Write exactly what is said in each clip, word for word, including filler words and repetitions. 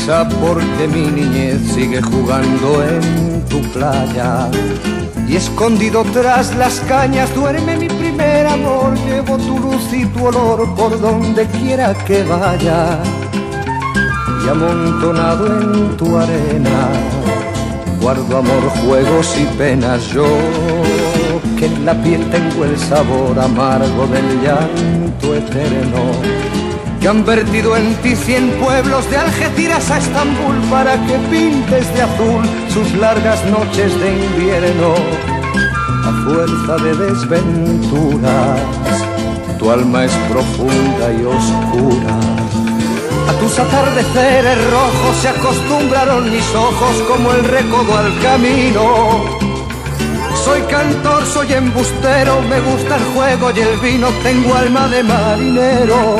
risa porque mi niñez sigue jugando en tu playa. Y escondido tras las cañas duerme mi primer amor. Llevo tu luz y tu olor por donde quiera que vaya. Y amontonado en tu arena guardo amor, juegos y penas. Yo que en la piel tengo el sabor amargo del llanto eterno. Que han vertido en ti cien pueblos de Algeciras a Estambul para que pintes de azul sus largas noches de invierno. A fuerza de desventuras, tu alma es profunda y oscura. A tus atardeceres rojos se acostumbraron mis ojos como el recodo al camino. Soy cantor, soy embustero, me gusta el juego y el vino, tengo alma de marinero.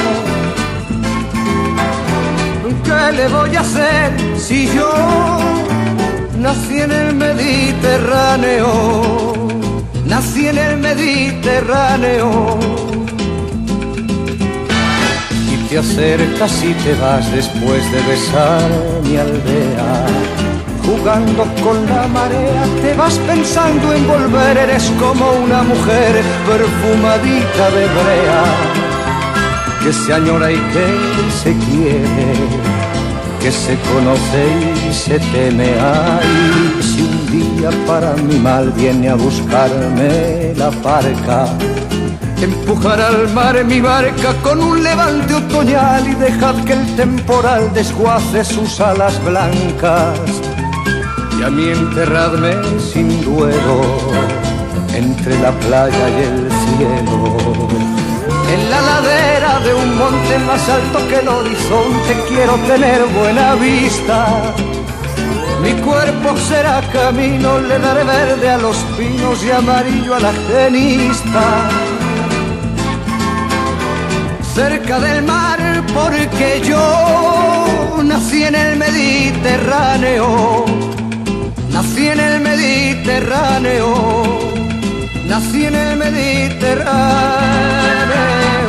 ¿Qué le voy a hacer si yo nací en el Mediterráneo? Nací en el Mediterráneo. Y te acercas y te vas después de besar mi aldea. Jugando con la marea, te vas pensando en volver. Eres como una mujer perfumadita de brea, que se añora y que se quiere, que se conoce y se teme. Ay, si un día para mi mal viene a buscarme la barca, empujar al mar mi barca con un levante otoñal y dejad que el temporal desguace sus alas blancas. Y a mí enterradme sin duelo entre la playa y el cielo. En la ladera de un monte más alto que el horizonte quiero tener buena vista. Mi cuerpo será camino, le daré verde a los pinos y amarillo a la genista. Cerca del mar porque yo nací en el Mediterráneo. Nací en el Mediterráneo. Nací en el Mediterráneo.